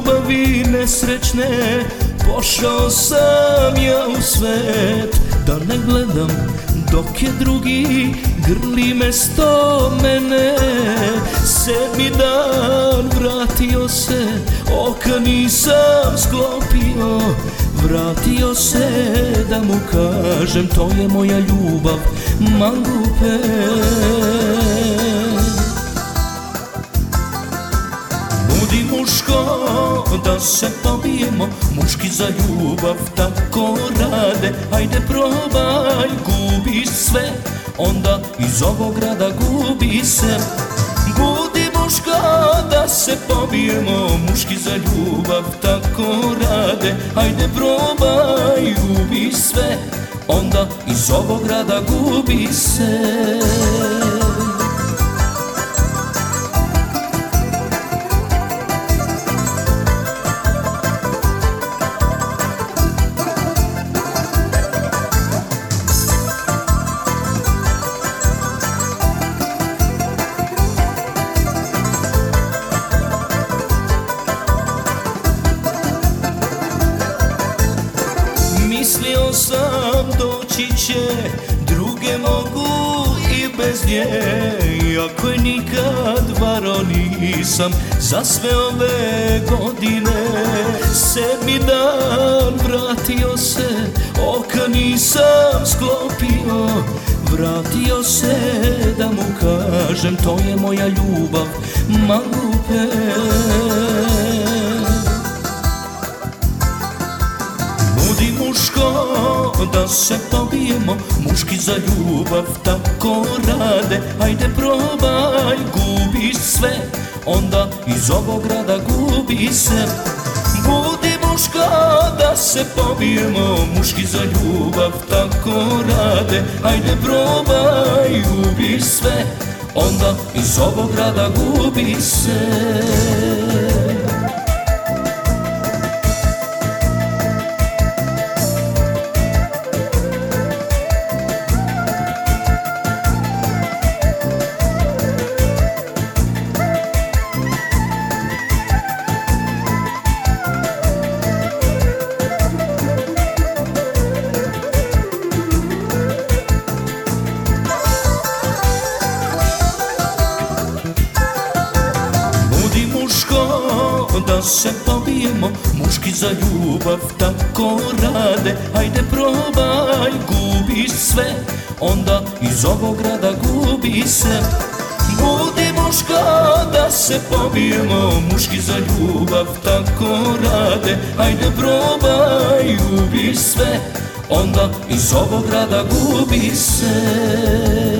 ljubavi nesrećne pošao sam ja u svet, da ne gledam dok je drugi grli mesto mene. 7. dan vratio se, oka nisam sklopio, vratio se da mu kažem to je moja ljubav mangupe. Budi muško da se pobijemo, muški za ljubav tako rade. Ajde probaj, gubiš sve, onda iz ovog grada gubi se. Budi muško da se pobijemo, muški za ljubav tako rade. Ajde probaj, gubiš sve, onda iz ovog grada gubi se. Mislio sam doći će, druge mogu i bez nje, iako je nikad varo nisam za sve ove godine. 7. dan vratio se, oka nisam sklopio, vratio se da mu kažem to je moja ljubav mangupe. Budi muško da se pobijemo, muški za ljubav tako rade. Ajde probaj, gubiš sve, onda iz ovog grada gubi se. Budi muško da se pobijemo, muški za ljubav tako rade. Ajde probaj, gubiš sve, onda iz ovog grada gubi se. Da se pobijemo, muški za ljubav tako rade. Ajde probaj, gubiš sve, onda iz ovog grada gubi se. Budi muško da se pobijemo, muški za ljubav tako rade. Ajde probaj, gubiš sve, onda iz ovog grada gubi se.